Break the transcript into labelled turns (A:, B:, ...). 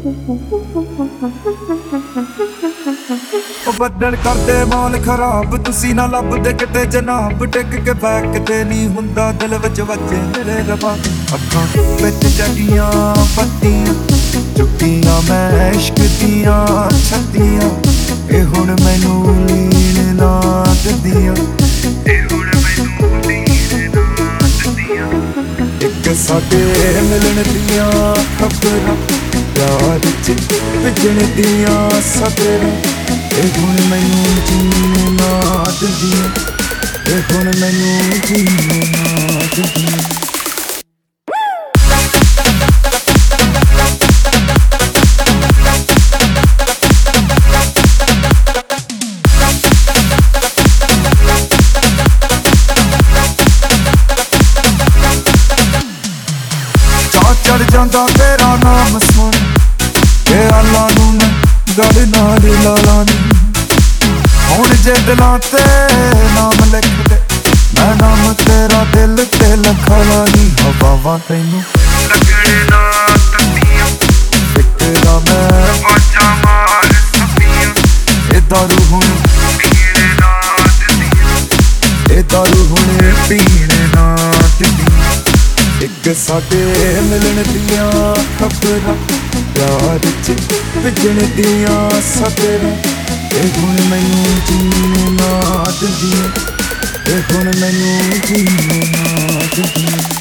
A: ਉਹ ਬੱਦਲ ਕਰਦੇ ਮੌਲ ਖਰਾਬ, ਤੁਸੀਂ ਨਾ ਲੱਭਦੇ ਕਿਤੇ ਜਨਾਬ। ਟਿਕ ਕੇ ਬੈਕ ਕਿਤੇ ਨਹੀਂ ਹੁੰਦਾ, ਦਿਲ ਵਿੱਚ ਵੱਜੇ ਮੇਰੇ ਰੱਬਾ। ਅੱਖਾਂ ਵਿੱਚ ਜਗੀਆਂ ਬੱਤੀਆਂ, ਚੁੱਕੀਆਂ ਮੈਂ ਇਸ਼ਕ ਦੀਆਂ ਛੱਤੀਆਂ। ਇਹ ਹੁਣ ਮੈਨੂੰ ਨੀਂਦ ਨਾ ਦਿੰਦੀਆਂ, ਇਹ ਹੁਣ ਮੈਨੂੰ ਨੀਂਦ ਨਾ ਦਿੰਦੀਆਂ। ਇੱਕ ਸਾਡੇ ਮਿਲਣ ਦੀਆਂ ਖਬਰਾਂ, ਪਿਆਰ ਚ ਭਿੱਜਣ ਦੀਆਂ ਸਬਰਾਂ। ਇਹ ਹੁਣ ਮੈਨੂੰ ਜੀਣ ਨਾ ਦਿੰਦੀਆਂ, ਇਹ ਹੁਣ ਮੈਨੂੰ ਜੀਣ ਨਾ ਦਿੰਦੀਆਂ। ਚੜ ਜਾਂਦਾ ਤੇਰਾ ਨਾਮ ਸੁਣ ਕੇ ਅੱਲਾ ਨੂੰ ਮੈਂ ਗੜ ਨਾਲ ਲਾ ਨੀ। ਹੁਣ ਜੇ ਦਿਲਾਂ ਤੇ ਨਾਮ ਲਿਖ ਦੇ, ਮੈਂ ਨਾਮ ਤੇਰਾ ਦਿਲ ਤੇ ਲਿਖਾ ਲਾ ਨੀ। ਹਵਾਵਾਂ ਤੈਨੂੰ ਲੱਗਣ ਨਾ ਦਿੰਦੀਆਂ, ਫਿਕਰਾਂ ਮੈਂ ਵਾਜਾਂ ਮਾਰ ਸਕਦੀਆਂ। ਇਹ ਦਾਰੂ ਹੁਣ ਪੀਣ ਨਾ ਦਿੰਦੀਆਂ, ਇਹ ਦਾਰੂ ਹੁਣ ਪੀਣ ਨਾ ਦਿੰਦੀਆਂ। ਇੱਕ ਸਾਡੇ ਮਿਲਣ ਦੀਆਂ ਖਬਰਾਂ, ਪਿਆਰ ਚ ਭਿੱਜਣ ਦੀਆਂ ਸਬਰਾਂ। ਇਹ ਹੁਣ ਮੈਨੂੰ ਜੀਣ ਨਾ ਦਿੰਦੀਆਂ, ਇਹ ਹੁਣ ਮੈਨੂੰ ਜੀਣ ਨਾ ਦਿੰਦੀਆਂ।